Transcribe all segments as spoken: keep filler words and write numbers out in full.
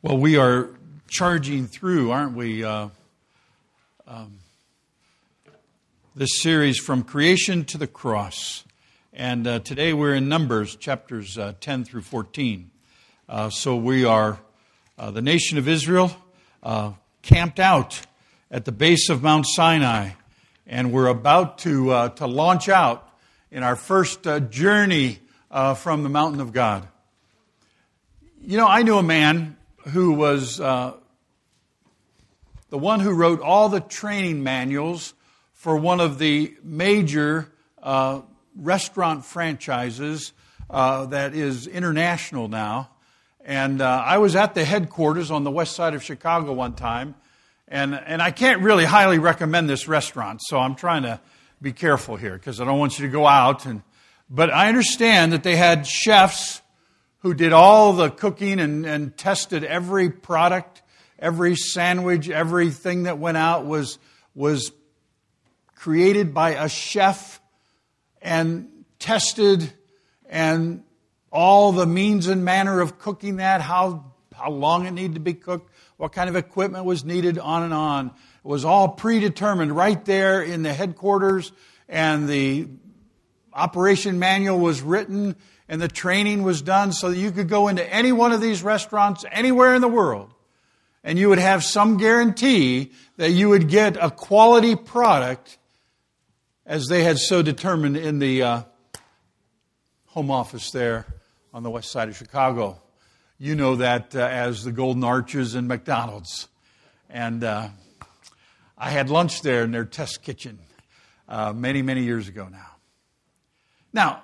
Well, we are charging through, aren't we, uh, um, this series from creation to the cross. And uh, today we're in Numbers, chapters uh, ten through fourteen. Uh, so we are, uh, the nation of Israel, uh, camped out at the base of Mount Sinai. And we're about to uh, to launch out in our first uh, journey uh, from the mountain of God. You know, I knew a man who was uh, the one who wrote all the training manuals for one of the major uh, restaurant franchises uh, that is international now. And uh, I was at the headquarters on the west side of Chicago one time, and, and I can't really highly recommend this restaurant, so I'm trying to be careful here because I don't want you to go out. And but I understand that they had chefs who did all the cooking and, and tested every product, every sandwich, everything that went out was, was created by a chef and tested, and all the means and manner of cooking that, how, how long it needed to be cooked, what kind of equipment was needed, on and on. It was all predetermined right there in the headquarters, and the operation manual was written, and the training was done so that you could go into any one of these restaurants anywhere in the world, and you would have some guarantee that you would get a quality product as they had so determined in the uh, home office there on the west side of Chicago. You know that uh, as the Golden Arches and McDonald's. And uh, I had lunch there in their test kitchen uh, many, many years ago now. Now,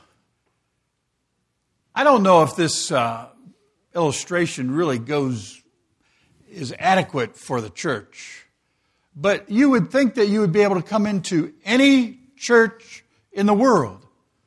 I don't know if this uh, illustration really goes, is adequate for the church. But you would think that you would be able to come into any church in the world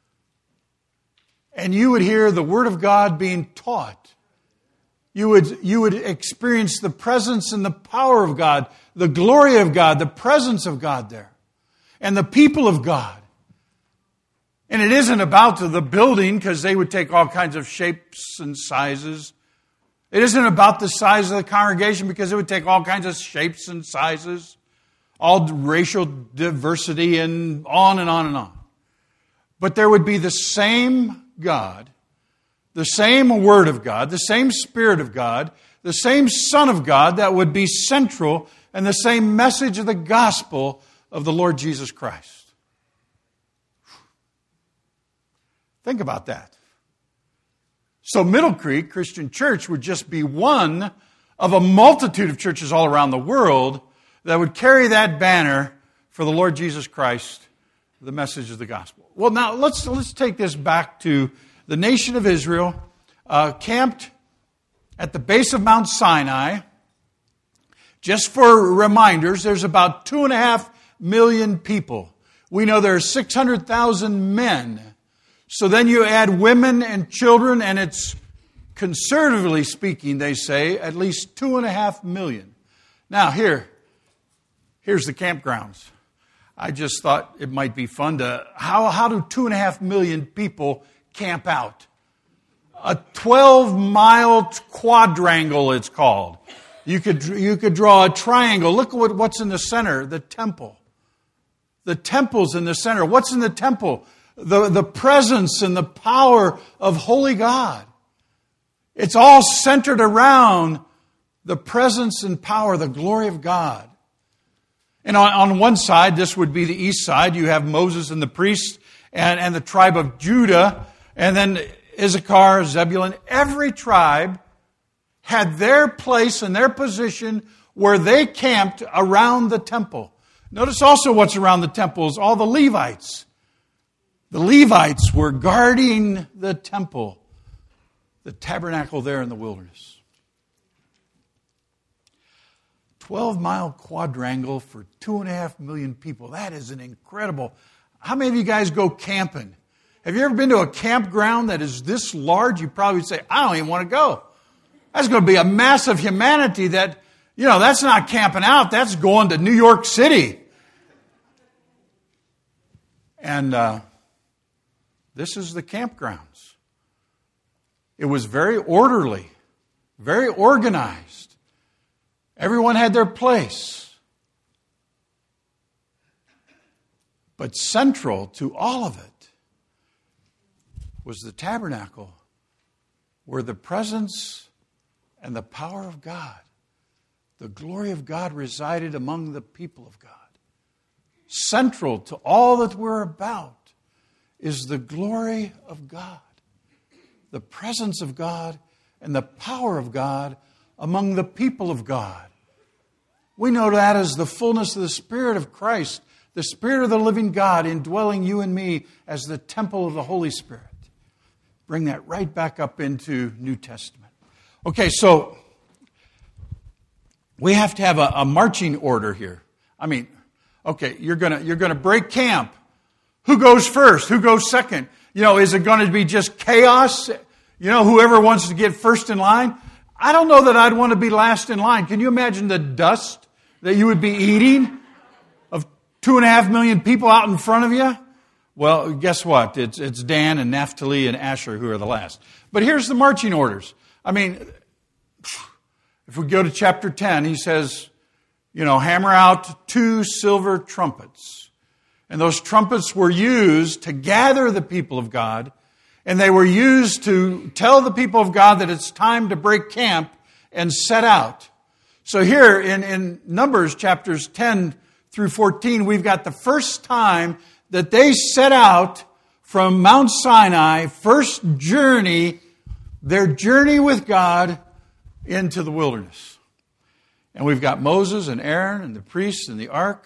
and you would hear the Word of God being taught. You would, you would experience the presence and the power of God, the glory of God, the presence of God there, and the people of God. And it isn't about the building, because they would take all kinds of shapes and sizes. It isn't about the size of the congregation, because it would take all kinds of shapes and sizes, all racial diversity, and on and on and on. But there would be the same God, the same Word of God, the same Spirit of God, the same Son of God that would be central, and the same message of the gospel of the Lord Jesus Christ. Think about that. So Middle Creek Christian Church would just be one of a multitude of churches all around the world that would carry that banner for the Lord Jesus Christ, the message of the gospel. Well, now let's let's take this back to the nation of Israel, uh, camped at the base of Mount Sinai. Just for reminders, there's about two and a half million people. We know there are six hundred thousand men. So then you add women and children, and it's, conservatively speaking, they say, at least two and a half million. Now here, here's the campgrounds. I just thought it might be fun to, how, how do two and a half million people camp out? A twelve mile quadrangle, it's called. You could, you could draw a triangle. Look at what, what's in the center, the temple. The temple's in the center. What's in the temple? The, the presence and the power of holy God. It's all centered around the presence and power, the glory of God. And on, on one side, this would be the east side, you have Moses and the priests and, and the tribe of Judah, and then Issachar, Zebulun. Every tribe had their place and their position where they camped around the temple. Notice also what's around the temple is all the Levites. The Levites were guarding the temple, the tabernacle there in the wilderness. twelve mile quadrangle for two and a half million people. That is an incredible. How many of you guys go camping? Have you ever been to a campground that is this large? You probably say, I don't even want to go. That's going to be a mass of humanity that, you know, that's not camping out. That's going to New York City. And, uh, This is the campgrounds. It was very orderly, very organized. Everyone had their place. But central to all of it was the tabernacle, where the presence and the power of God, the glory of God, resided among the people of God. Central to all that we're about is the glory of God, the presence of God, and the power of God among the people of God. We know that as the fullness of the Spirit of Christ, the Spirit of the living God indwelling you and me as the temple of the Holy Spirit. Bring that right back up into New Testament. Okay, so we have to have a, a marching order here. I mean, okay, you're gonna you're gonna break camp. Who goes first? Who goes second? You know, is it going to be just chaos? You know, whoever wants to get first in line? I don't know that I'd want to be last in line. Can you imagine the dust that you would be eating of two and a half million people out in front of you? Well, guess what? It's it's Dan and Naphtali and Asher who are the last. But here's the marching orders. I mean, if we go to chapter ten, he says, you know, hammer out two silver trumpets. And those trumpets were used to gather the people of God, and they were used to tell the people of God that it's time to break camp and set out. So here in, in Numbers chapters ten through fourteen, we've got the first time that they set out from Mount Sinai, first journey, their journey with God into the wilderness. And we've got Moses and Aaron and the priests and the ark.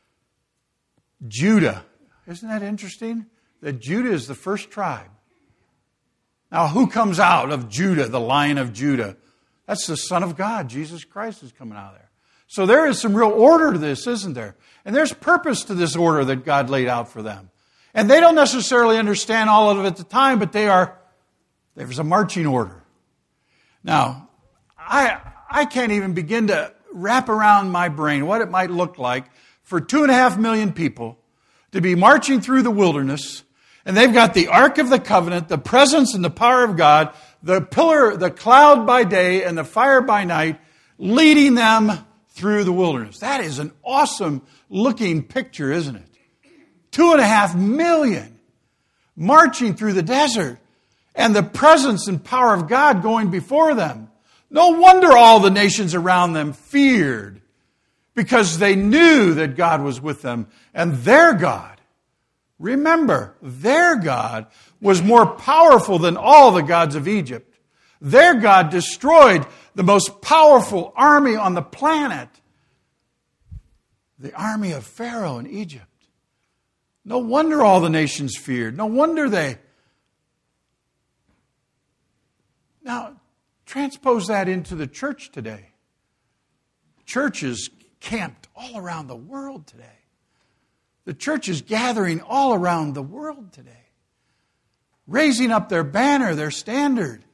Judah. Isn't that interesting? That Judah is the first tribe. Now, who comes out of Judah, the Lion of Judah? That's the Son of God. Jesus Christ is coming out of there. So there is some real order to this, isn't there? And there's purpose to this order that God laid out for them. And they don't necessarily understand all of it at the time, but they are, there's a marching order. Now, I I can't even begin to wrap around my brain what it might look like for two and a half million people to be marching through the wilderness, and they've got the Ark of the Covenant, the presence and the power of God, the pillar, the cloud by day and the fire by night, leading them through the wilderness. That is an awesome looking picture, isn't it? Two and a half million marching through the desert, and the presence and power of God going before them. No wonder all the nations around them feared, because they knew that God was with them. And their God, remember, their God was more powerful than all the gods of Egypt. Their God destroyed the most powerful army on the planet, the army of Pharaoh in Egypt. No wonder all the nations feared. No wonder they... Now, transpose that into the church today. Churches camped all around the world today. The church is gathering all around the world today, raising up their banner, their standard,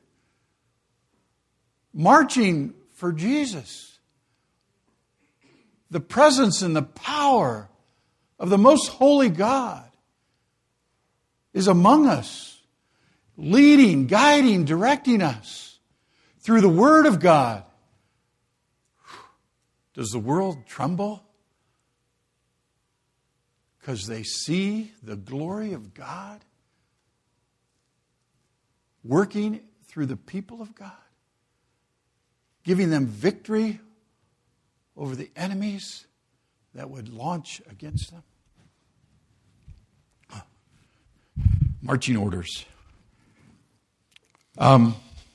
marching for Jesus. The presence and the power of the most holy God is among us, leading, guiding, directing us through the Word of God. Does the world tremble? Because they see the glory of God working through the people of God, giving them victory over the enemies that would launch against them. Marching orders. Um,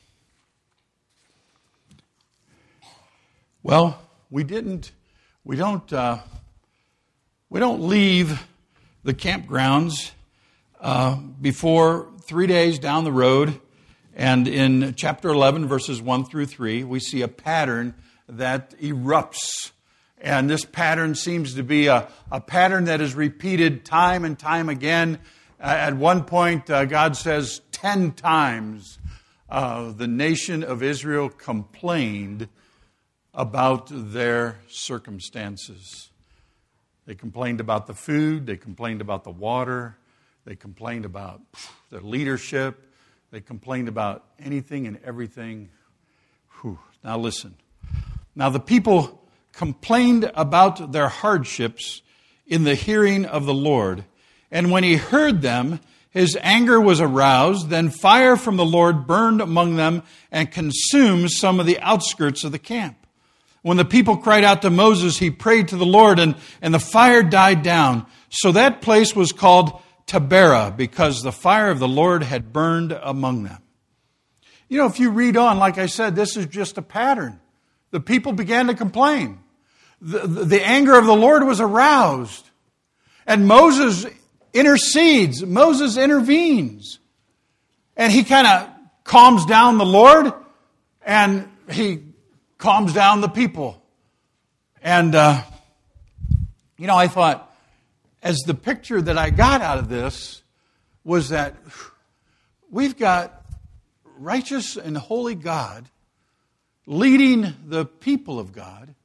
well, we didn't, we don't, uh, we don't leave the campgrounds uh, before three days down the road. And in chapter eleven, verses one through three, we see a pattern that erupts. And this pattern seems to be a, a pattern that is repeated time and time again. Uh, at one point, uh, God says ten times uh, the nation of Israel complained about their circumstances. They complained about the food. They complained about the water. They complained about the leadership. They complained about anything and everything. Whew. Now listen. Now the people complained about their hardships in the hearing of the Lord. And when he heard them, his anger was aroused. Then fire from the Lord burned among them and consumed some of the outskirts of the camp. When the people cried out to Moses, he prayed to the Lord, and, and the fire died down. So that place was called Taberah, because the fire of the Lord had burned among them. You know, if you read on, like I said, this is just a pattern. The people began to complain. The, the, the anger of the Lord was aroused. And Moses intercedes. Moses intervenes. And he kind of calms down the Lord, and he calms down the people. And, uh, you know, I thought, as the picture that I got out of this was that we've got righteous and holy God leading the people of God,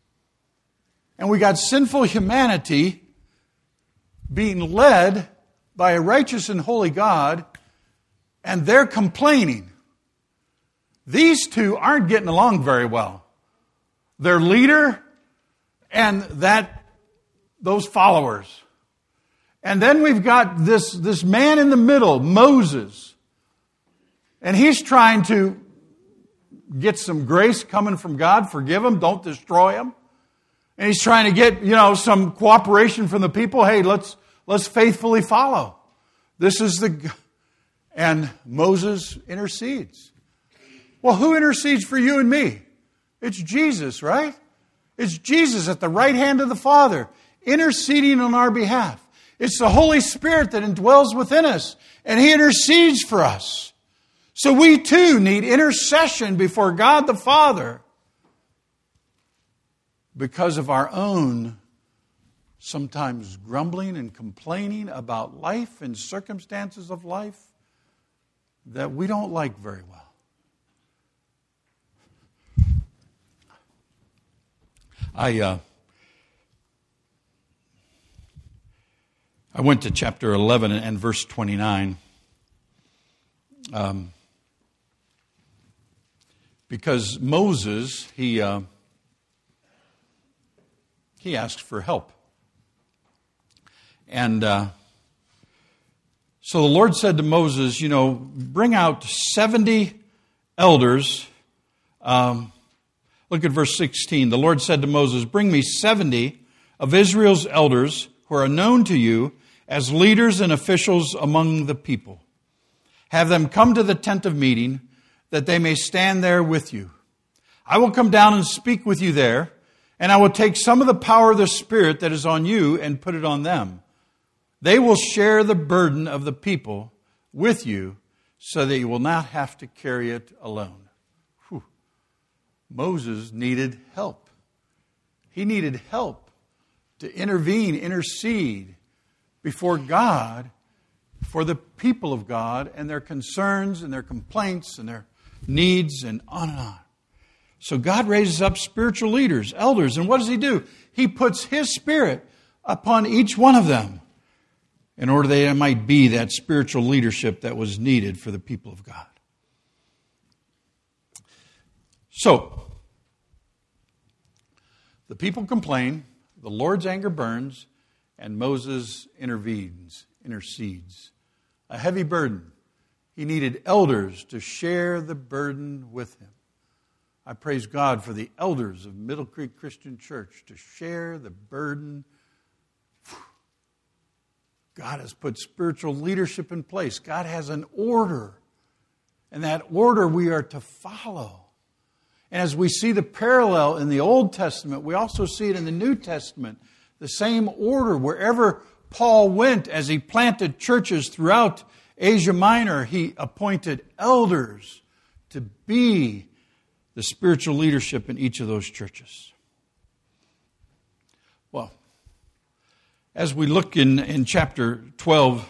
and we got sinful humanity being led by a righteous and holy God, and they're complaining. These two aren't getting along very well. Their leader and that those followers. And then we've got this, this man in the middle, Moses. And he's trying to get some grace coming from God. Forgive him, don't destroy him. And he's trying to get, you know, some cooperation from the people. Hey, let's let's faithfully follow. This is the... And Moses intercedes. Well, who intercedes for you and me? It's Jesus, right? It's Jesus at the right hand of the Father, interceding on our behalf. It's the Holy Spirit that indwells within us, and He intercedes for us. So we too need intercession before God the Father because of our own sometimes grumbling and complaining about life and circumstances of life that we don't like very well. I uh, I went to chapter eleven and verse twenty-nine um, because Moses he uh, he asked for help, and uh, so the Lord said to Moses, you know, bring out seventy elders. Um, Look at verse sixteen. The Lord said to Moses, bring me seventy of Israel's elders who are known to you as leaders and officials among the people. Have them come to the tent of meeting that they may stand there with you. I will come down and speak with you there, and I will take some of the power of the Spirit that is on you and put it on them. They will share the burden of the people with you so that you will not have to carry it alone. Moses needed help. He needed help to intervene, intercede before God for the people of God and their concerns and their complaints and their needs and on and on. So God raises up spiritual leaders, elders, and what does He do? He puts His Spirit upon each one of them in order that they might be that spiritual leadership that was needed for the people of God. So, the people complain, the Lord's anger burns, and Moses intervenes, intercedes. A heavy burden. He needed elders to share the burden with him. I praise God for the elders of Middle Creek Christian Church to share the burden. God has put spiritual leadership in place. God has an order. And that order we are to follow. And as we see the parallel in the Old Testament, we also see it in the New Testament. The same order. Wherever Paul went as he planted churches throughout Asia Minor, he appointed elders to be the spiritual leadership in each of those churches. Well, as we look in, in chapter twelve,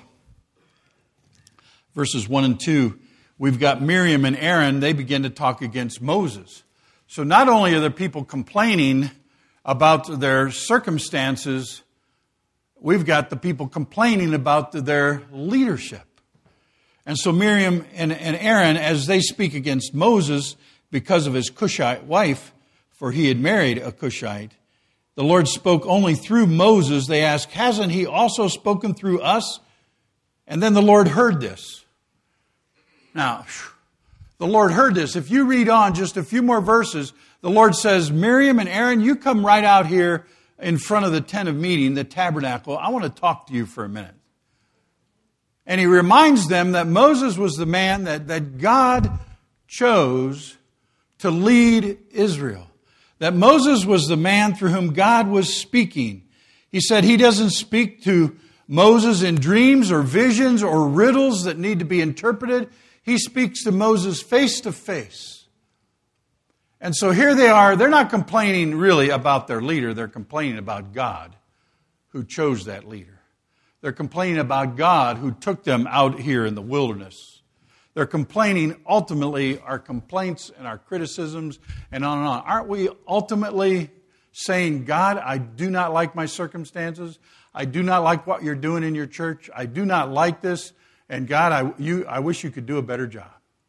verses one and two, we've got Miriam and Aaron. They begin to talk against Moses. So not only are the people complaining about their circumstances, we've got the people complaining about their leadership. And so Miriam and, and Aaron, as they speak against Moses, because of his Cushite wife, for he had married a Cushite. The Lord spoke only through Moses. They asked, hasn't he also spoken through us? And then the Lord heard this. Now, the Lord heard this. If you read on just a few more verses, the Lord says, Miriam and Aaron, you come right out here in front of the tent of meeting, the tabernacle. I want to talk to you for a minute. And he reminds them that Moses was the man that, that God chose to lead Israel. That Moses was the man through whom God was speaking. He said he doesn't speak to Moses in dreams or visions or riddles that need to be interpreted. He speaks to Moses face to face. And so here they are. They're not complaining really about their leader. They're complaining about God who chose that leader. They're complaining about God who took them out here in the wilderness. They're complaining, ultimately, our complaints and our criticisms and on and on. Aren't we ultimately saying, God, I do not like my circumstances. I do not like what you're doing in your church. I do not like this. And God, I, you, I wish you could do a better job.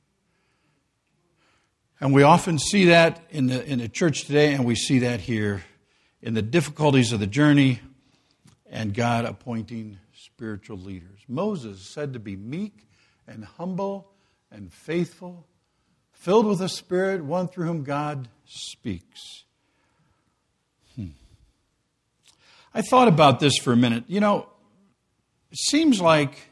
And we often see that in the, in the church today, and we see that here in the difficulties of the journey and God appointing spiritual leaders. Moses is said to be meek and humble and faithful, filled with the Spirit, one through whom God speaks. Hmm. I thought about this for a minute. You know, it seems like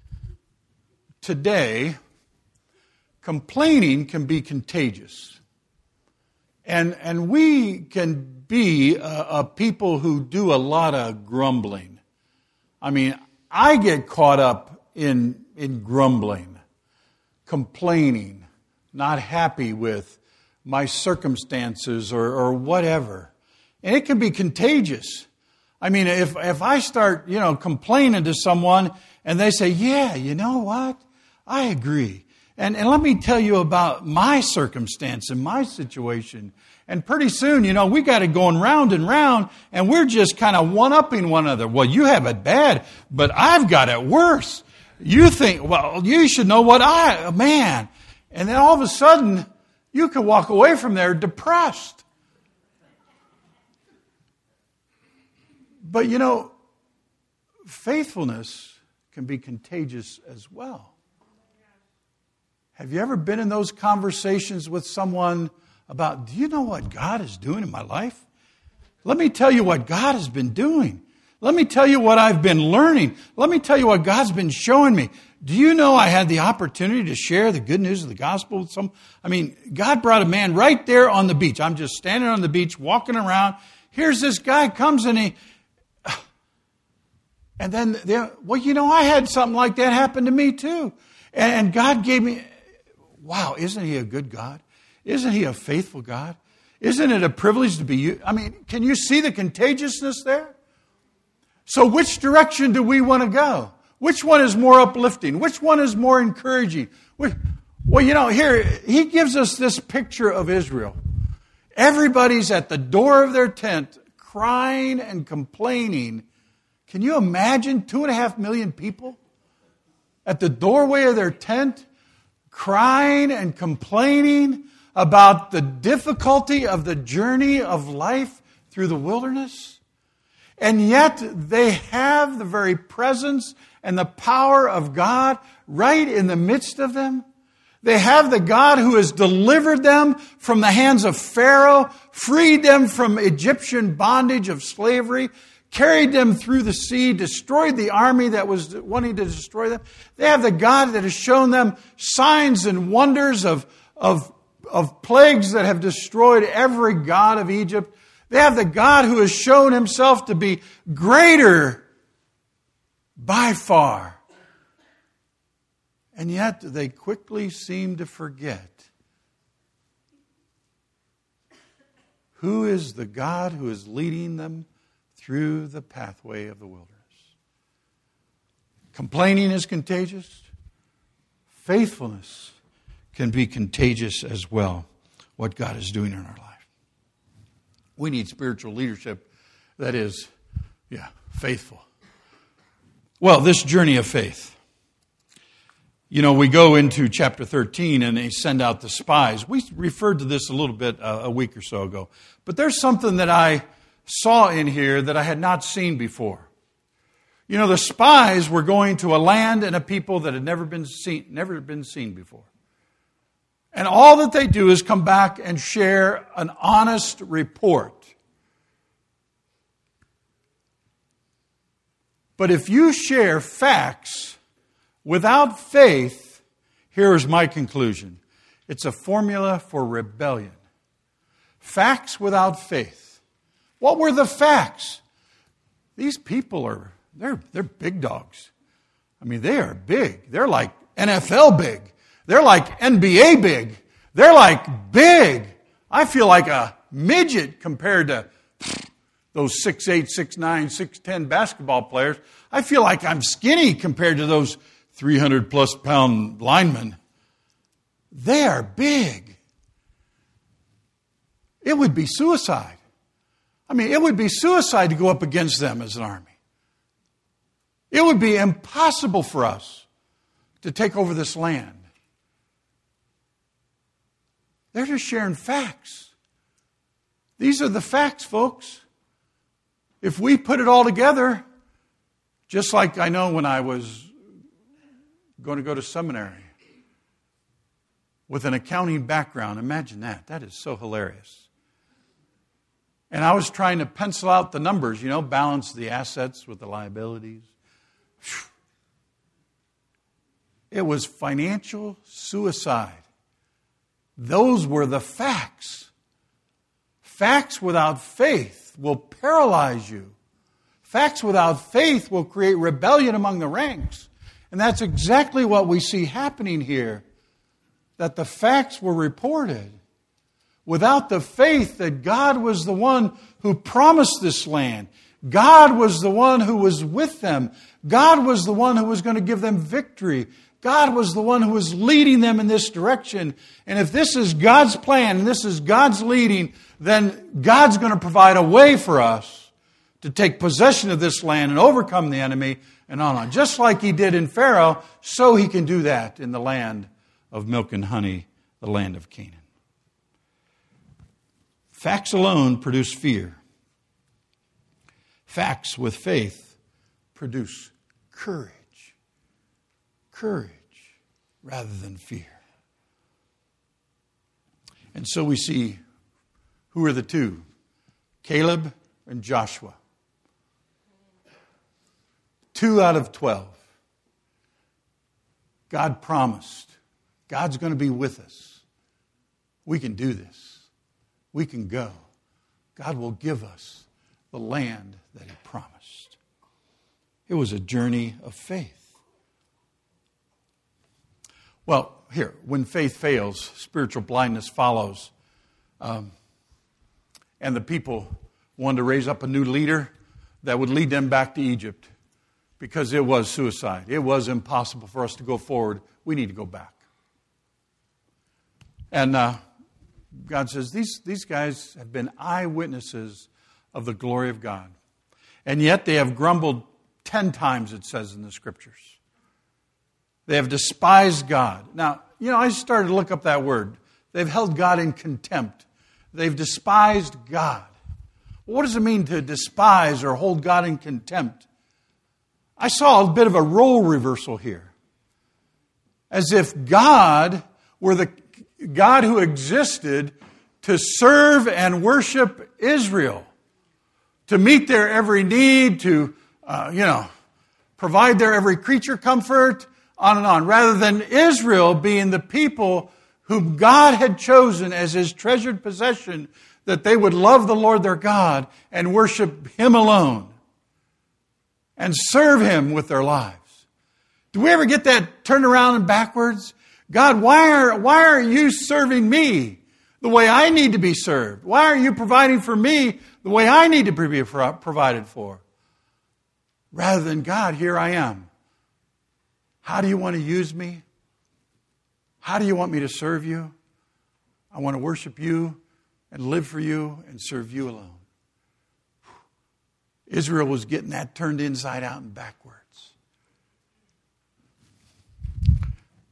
today, complaining can be contagious. And, and we can be a, a people who do a lot of grumbling. I mean, I get caught up in, in grumbling, complaining, not happy with my circumstances or, or whatever. And it can be contagious. I mean, if, if I start, you know, complaining to someone and they say, yeah, you know what? I agree. And, and let me tell you about my circumstance and my situation. And pretty soon, you know, we got it going round and round, and we're just kind of one-upping one another. Well, you have it bad, but I've got it worse. You think, well, you should know what I, man. And then all of a sudden, you could walk away from there depressed. But, you know, faithfulness can be contagious as well. Have you ever been in those conversations with someone about, do you know what God is doing in my life? Let me tell you what God has been doing. Let me tell you what I've been learning. Let me tell you what God's been showing me. Do you know I had the opportunity to share the good news of the gospel with some? I mean, God brought a man right there on the beach. I'm just standing on the beach, walking around. Here's this guy comes and he, and then, well, you know, I had something like that happen to me too. And God gave me, wow, isn't he a good God? Isn't he a faithful God? Isn't it a privilege to be you? I mean, can you see the contagiousness there? So which direction do we want to go? Which one is more uplifting? Which one is more encouraging? Well, you know, here, he gives us this picture of Israel. Everybody's at the door of their tent crying and complaining. Can you imagine two and a half million people at the doorway of their tent crying and complaining about the difficulty of the journey of life through the wilderness? And yet they have the very presence and the power of God right in the midst of them. They have the God who has delivered them from the hands of Pharaoh, freed them from Egyptian bondage of slavery, carried them through the sea, destroyed the army that was wanting to destroy them. They have the God that has shown them signs and wonders of, of, of plagues that have destroyed every god of Egypt. They have the God who has shown himself to be greater by far. And yet they quickly seem to forget who is the God who is leading them through the pathway of the wilderness. Complaining is contagious. Faithfulness can be contagious as well, what God is doing in our life. We need spiritual leadership that is, yeah, faithful. Well, this journey of faith. You know, we go into chapter thirteen and they send out the spies. We referred to this a little bit uh, a week or so ago. But there's something that I saw in here that I had not seen before. You know, the spies were going to a land and a people that had never been seen, never been seen before. And all that they do is come back and share an honest report. But if you share facts without faith, here is my conclusion. It's a formula for rebellion. Facts without faith. What were the facts? These people are, they're, they're big dogs. I mean, they are big. They're like N F L big. They're like N B A big. They're like big. I feel like a midget compared to those six eight, six nine, six ten basketball players. I feel like I'm skinny compared to those three hundred plus pound linemen. They are big. It would be suicide. I mean, it would be suicide to go up against them as an army. It would be impossible for us to take over this land. They're just sharing facts. These are the facts, folks. If we put it all together, just like I know when I was going to go to seminary with an accounting background, imagine that. That is so hilarious. And I was trying to pencil out the numbers, you know, balance the assets with the liabilities. It was financial suicide. Those were the facts. Facts without faith will paralyze you. Facts without faith will create rebellion among the ranks. And that's exactly what we see happening here. That the facts were reported. Without the faith that God was the one who promised this land. God was the one who was with them. God was the one who was going to give them victory. God was the one who was leading them in this direction. And if this is God's plan and this is God's leading, then God's going to provide a way for us to take possession of this land and overcome the enemy and on and on. Just like He did in Pharaoh, so He can do that in the land of milk and honey, the land of Canaan. Facts alone produce fear. Facts with faith produce courage. Courage rather than fear. And so we see, who are the two? Caleb and Joshua. Two out of twelve. God promised. God's going to be with us. We can do this. We can go. God will give us the land that He promised. It was a journey of faith. Well, here, when faith fails, spiritual blindness follows. Um, and the people wanted to raise up a new leader that would lead them back to Egypt because it was suicide. It was impossible for us to go forward. We need to go back. And uh, God says, these, these guys have been eyewitnesses of the glory of God. And yet they have grumbled ten times, it says in the Scriptures. They have despised God. Now, you know, I started to look up that word. They've held God in contempt. They've despised God. What does it mean to despise or hold God in contempt? I saw a bit of a role reversal here. As if God were the God who existed to serve and worship Israel. To meet their every need, to, uh, you know, provide their every creature comfort, on and on, rather than Israel being the people whom God had chosen as His treasured possession, that they would love the Lord their God and worship Him alone and serve Him with their lives. Do we ever get that turned around and backwards? God, why are, why are you serving me the way I need to be served? Why are you providing for me the way I need to be provided for? Rather than, God, here I am. How do you want to use me? How do you want me to serve you? I want to worship you and live for you and serve you alone. Israel was getting that turned inside out and backwards.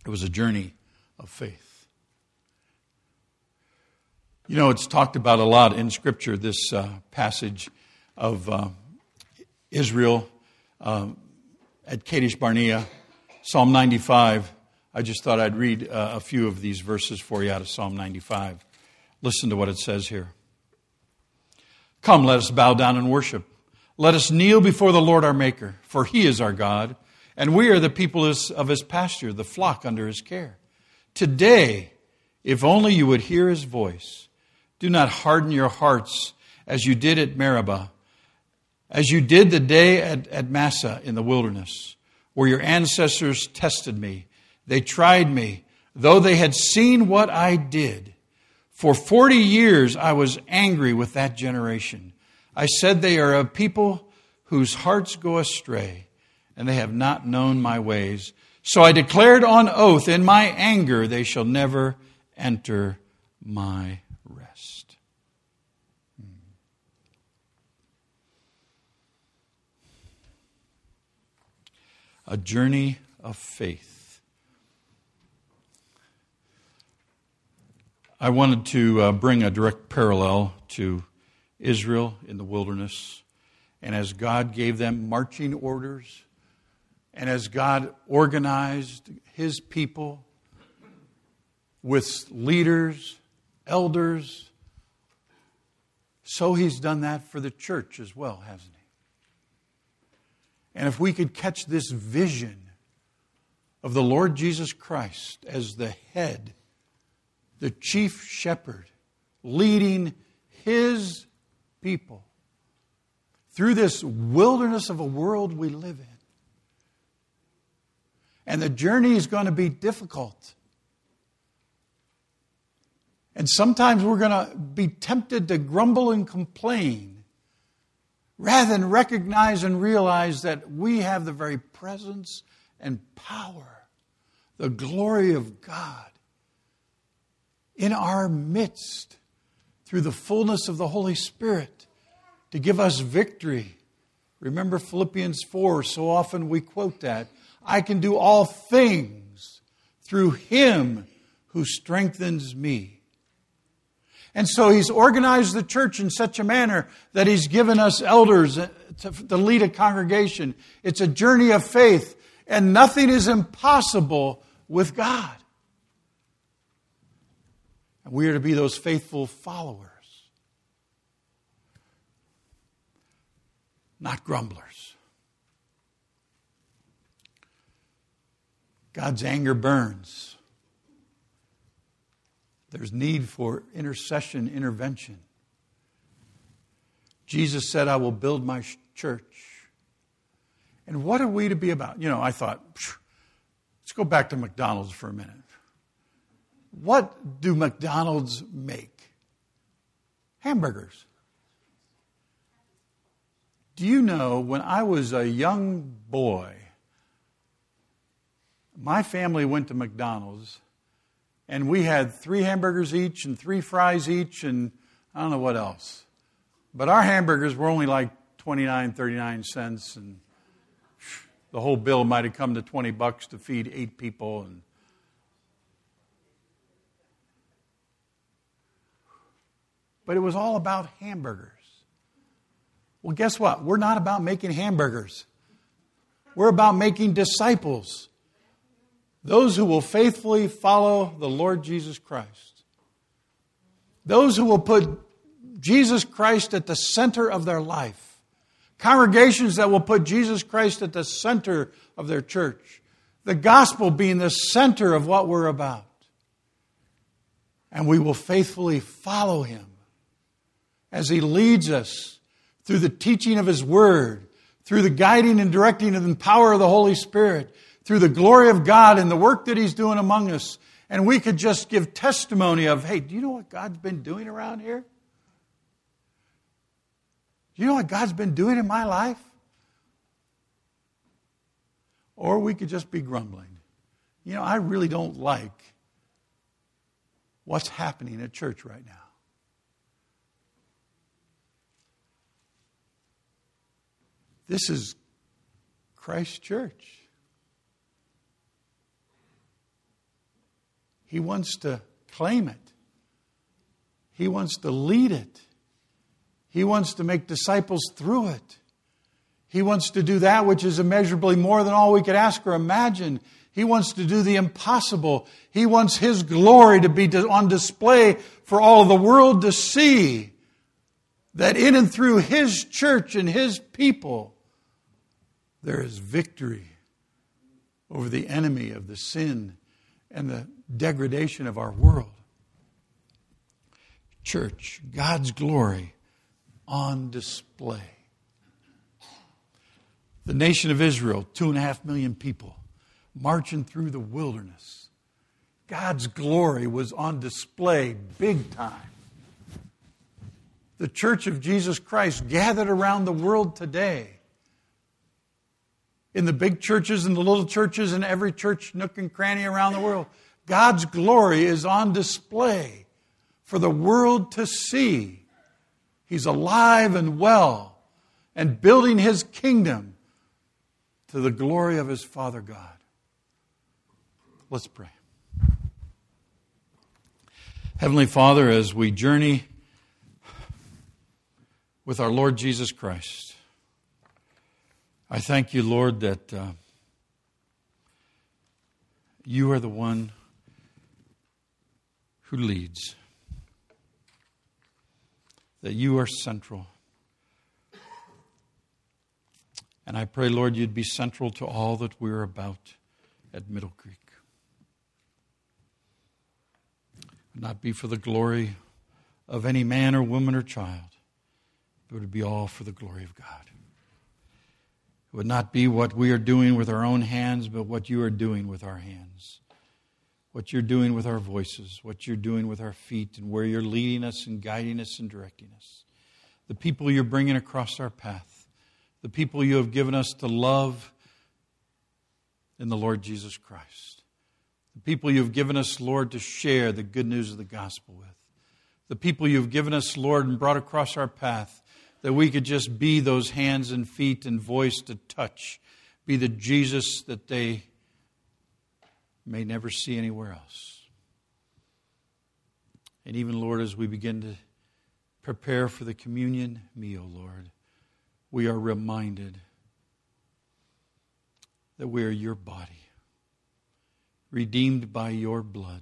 It was a journey of faith. You know, it's talked about a lot in Scripture, this uh, passage of uh, Israel uh, at Kadesh Barnea, Psalm ninety-five. I just thought I'd read uh, a few of these verses for you out of Psalm ninety-five. Listen to what it says here. Come, let us bow down and worship. Let us kneel before the Lord our Maker, for He is our God, and we are the people of His pasture, the flock under His care. Today, if only you would hear His voice, do not harden your hearts as you did at Meribah, as you did the day at, at Massah in the wilderness, where your ancestors tested me. They tried me, though they had seen what I did. For forty years I was angry with that generation. I said they are a people whose hearts go astray, and they have not known my ways. So I declared on oath, in my anger they shall never enter my rest. A journey of faith. I wanted to uh, bring a direct parallel to Israel in the wilderness. And as God gave them marching orders, and as God organized His people with leaders, elders, so He's done that for the church as well, hasn't He? And if we could catch this vision of the Lord Jesus Christ as the head, the chief shepherd, leading His people through this wilderness of a world we live in. And the journey is going to be difficult. And sometimes we're going to be tempted to grumble and complain rather than recognize and realize that we have the very presence and power, the glory of God in our midst through the fullness of the Holy Spirit to give us victory. Remember Philippians four, so often we quote that. I can do all things through Him who strengthens me. And so He's organized the church in such a manner that He's given us elders to, to lead a congregation. It's a journey of faith, and nothing is impossible with God. And we are to be those faithful followers, not grumblers. God's anger burns. There's need for intercession, intervention. Jesus said, I will build my church. And what are we to be about? You know, I thought, let's go back to McDonald's for a minute. What do McDonald's make? Hamburgers. Do you know, when I was a young boy, my family went to McDonald's, and we had three hamburgers each and three fries each and I don't know what else. But our hamburgers were only like twenty-nine, thirty-nine cents, and the whole bill might have come to twenty bucks to feed eight people. And but it was all about hamburgers. Well, guess what? We're not about making hamburgers. We're about making disciples. Those who will faithfully follow the Lord Jesus Christ. Those who will put Jesus Christ at the center of their life. Congregations that will put Jesus Christ at the center of their church. The gospel being the center of what we're about. And we will faithfully follow Him as He leads us through the teaching of His Word, through the guiding and directing of the power of the Holy Spirit, through the glory of God and the work that He's doing among us. And we could just give testimony of, hey, do you know what God's been doing around here? Do you know what God's been doing in my life? Or we could just be grumbling. You know, I really don't like what's happening at church right now. This is Christ's church. He wants to claim it. He wants to lead it. He wants to make disciples through it. He wants to do that which is immeasurably more than all we could ask or imagine. He wants to do the impossible. He wants His glory to be on display for all of the world to see. That in and through His church and His people, there is victory over the enemy of the sin and the degradation of our world. Church, God's glory on display. The nation of Israel, two and a half million people, marching through the wilderness. God's glory was on display big time. The Church of Jesus Christ gathered around the world today. In the big churches and the little churches and every church nook and cranny around the world, God's glory is on display for the world to see. He's alive and well and building His kingdom to the glory of His Father God. Let's pray. Heavenly Father, as we journey with our Lord Jesus Christ, I thank You, Lord, that uh, You are the one who leads, that You are central. And I pray, Lord, You'd be central to all that we're about at Middle Creek. It would not be for the glory of any man or woman or child, but it would be all for the glory of God. It would not be what we are doing with our own hands, but what You are doing with our hands. What You're doing with our voices, what You're doing with our feet, and where You're leading us and guiding us and directing us. The people You're bringing across our path. The people You have given us to love in the Lord Jesus Christ. The people You've given us, Lord, to share the good news of the gospel with. The people You've given us, Lord, and brought across our path, that we could just be those hands and feet and voice to touch. Be the Jesus that they may never see anywhere else. And even, Lord, as we begin to prepare for the communion meal, Lord, we are reminded that we are Your body, redeemed by Your blood,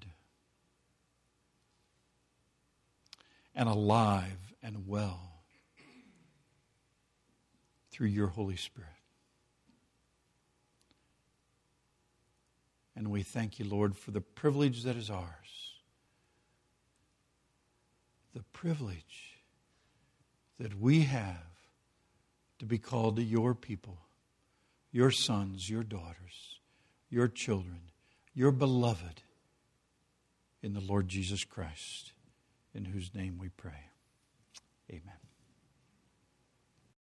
and alive and well through Your Holy Spirit. And we thank You, Lord, for the privilege that is ours. The privilege that we have to be called to Your people, Your sons, Your daughters, Your children, Your beloved, in the Lord Jesus Christ, in whose name we pray. Amen.